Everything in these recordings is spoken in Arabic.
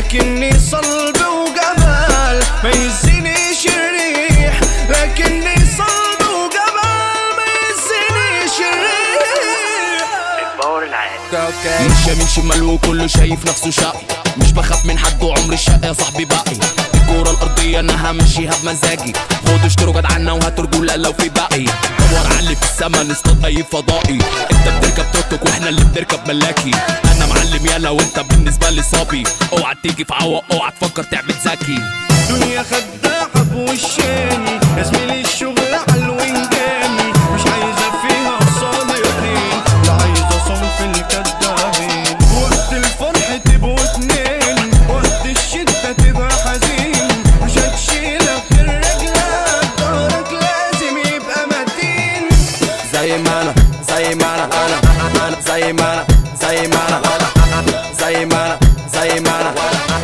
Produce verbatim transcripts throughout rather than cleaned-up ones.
لكني صلب وجمال ما يهزنيش الريح، لكني صلب وجمال ما يهزنيش الريح. الباور العالي مش يمين شمال وكله شايف نفسه شقي، مش بخاف من حد وعمر الشق يا صاحبي باقي. الكورة الأرضية أنا همشيها بمزاجي، خدوا اشتروا جدعنا وهاتوا رجولة لو في باقي. دور علي في السما نصطاد أي فضائي، أنت بتركب توك توك وإحنا اللي بنركب ملاكي. أنا معلم يالا وأنت بالنسبة لي صبي، أوعى تيجي في عوق أوعى تفكر تعمل ذكي. دنيا خداعة بوشين يا زميلي الشغل عالوينجاني، مش عايزة فيها صالحين لا عايزة صنف الكدابين. وقت الفرح تبقوا اتنين، وقت الشدة تبقى حزين، مش هتشيلك غير رجلك، ضهرك لازم يبقى متين. زي ما أنا زي ما أنا أنا أنا زي ما أنا زي ما أنا زي ما أنا زي ما أنا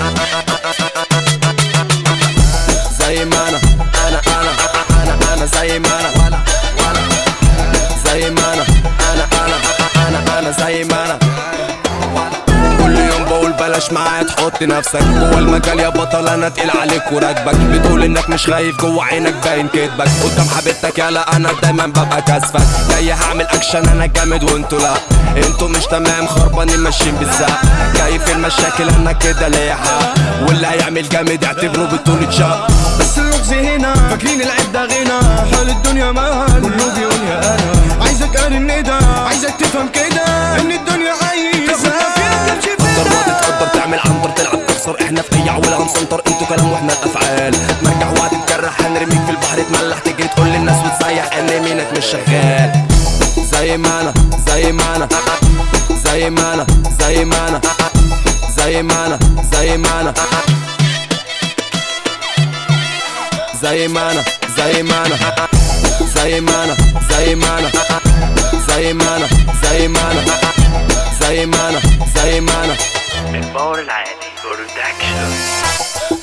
زي ما أنا أنا أنا أنا أنا زي ما أنا زي ما أنا أنا أنا أنا أنا زي ما أنا. كل يوم بقول بلاش معايا تحط نفسك جوا المجال يا بطل، انا تقيل عليك وراكبك. بتقول انك مش خايف جوا عينك باين كدبك، قدام حبيبتك يالا انا دايما ببقى كاسفك. جاي هعمل اكشن انا جامد وانتوا لا، انتوا مش تمام خربانين ماشيين بالزق. جاي في المشاكل انا كده ليا حق، واللي هيعمل جامد اعتبره بطولة شق. بس اللغز هنا فاكرين العيب ده غنى، حال الدنيا مال كله بيقول يا انا. عايزك ارن ده عايزك تفهم كده ان الدنيا عايزة تقدر تعمل عنتر تلعب تخسر، احنا في اي عوله هنسنطر، انتوا كلام واحنا الافعال. ترجع وهتتجرح هنرميك في البحر تملح، تجري تقول للناس وتسيح ان مينك مش شغال. زي ما انا زي ما انا زي ما انا زي ما انا زي ما انا زي ما انا زي ما انا زي ما انا زي ما انا زي ما انا زي ما انا زي ما انا زي ما انا زي ما انا الباور العالي برودكشن.